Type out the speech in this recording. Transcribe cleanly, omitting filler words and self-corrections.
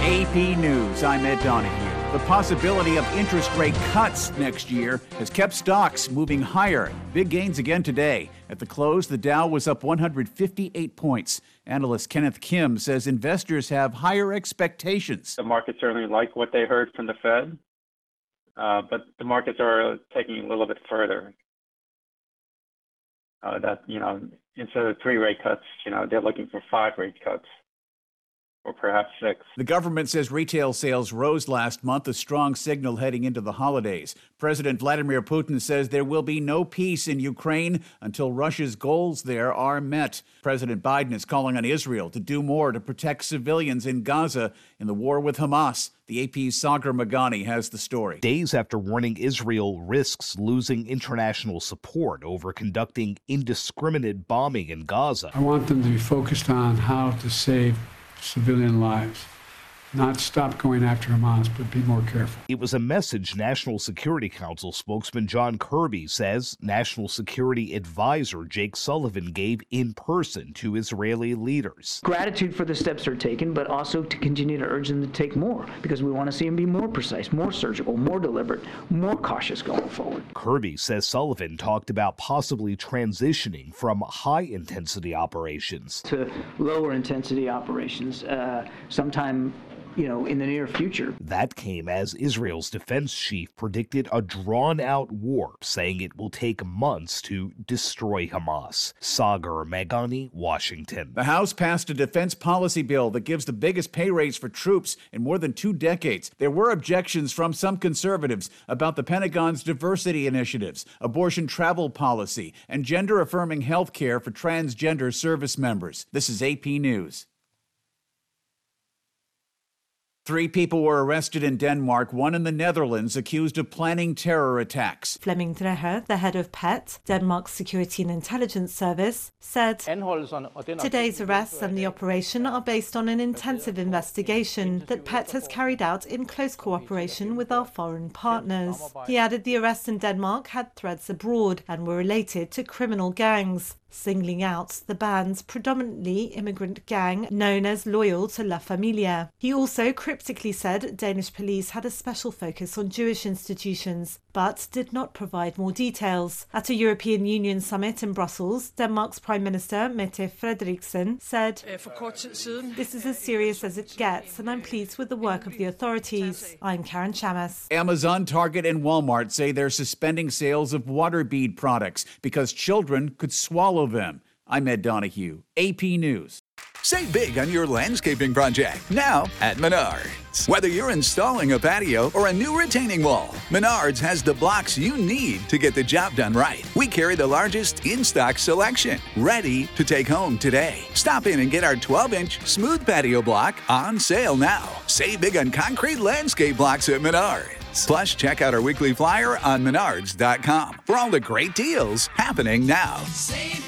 AP News, I'm Ed Donahue. The possibility of interest rate cuts next year has kept stocks moving higher. Big gains again today. At the close, the Dow was up 158 points. Analyst Kenneth Kim says investors have higher expectations. The markets certainly like what they heard from the Fed, but the markets are taking a little bit further. Instead of 3 rate cuts, they're looking for 5 rate cuts. Or perhaps 6. The government says retail sales rose last month, a strong signal heading into the holidays. President Vladimir Putin says there will be no peace in Ukraine until Russia's goals there are met. President Biden is calling on Israel to do more to protect civilians in Gaza in the war with Hamas. The AP's Sagar Meghani has the story. Days after warning Israel risks losing international support over conducting indiscriminate bombing in Gaza. I want them to be focused on how to save civilian lives, not stop going after Hamas, but be more careful. It was a message National Security Council spokesman John Kirby says National Security Advisor Jake Sullivan gave in person to Israeli leaders. Gratitude for the steps they're taking, but also to continue to urge them to take more, because we want to see them be more precise, more surgical, more deliberate, more cautious going forward. Kirby says Sullivan talked about possibly transitioning from high-intensity operations to lower-intensity operations sometime in the near future. That came as Israel's defense chief predicted a drawn-out war, saying it will take months to destroy Hamas. Sagar Meghani, Washington. The House passed a defense policy bill that gives the biggest pay raise for troops in more than 2 decades. There were objections from some conservatives about the Pentagon's diversity initiatives, abortion travel policy, and gender-affirming health care for transgender service members. This is AP News. 3 people were arrested in Denmark, 1 in the Netherlands, accused of planning terror attacks. Flemming Dreher, the head of PET, Denmark's Security and Intelligence Service, said, "Today's arrests and the operation are based on an intensive investigation that PET has carried out in close cooperation with our foreign partners." He added the arrests in Denmark had threads abroad and were related to criminal gangs, singling out the band's predominantly immigrant gang known as Loyal to La Familia. He also cryptically said Danish police had a special focus on Jewish institutions, but did not provide more details. At a European Union summit in Brussels, Denmark's Prime Minister Mette Frederiksen said, "This is as serious as it gets, and I'm pleased with the work of the authorities." I'm Karen Chamas. Amazon, Target, and Walmart say they're suspending sales of water bead products because children could swallow them. I'm Ed Donahue, AP News. Save big on your landscaping project now at Menards. Whether you're installing a patio or a new retaining wall, Menards has the blocks you need to get the job done right. We carry the largest in-stock selection, ready to take home today. Stop in and get our 12-inch smooth patio block on sale now. Save big on concrete landscape blocks at Menards. Plus, check out our weekly flyer on menards.com for all the great deals happening now. Save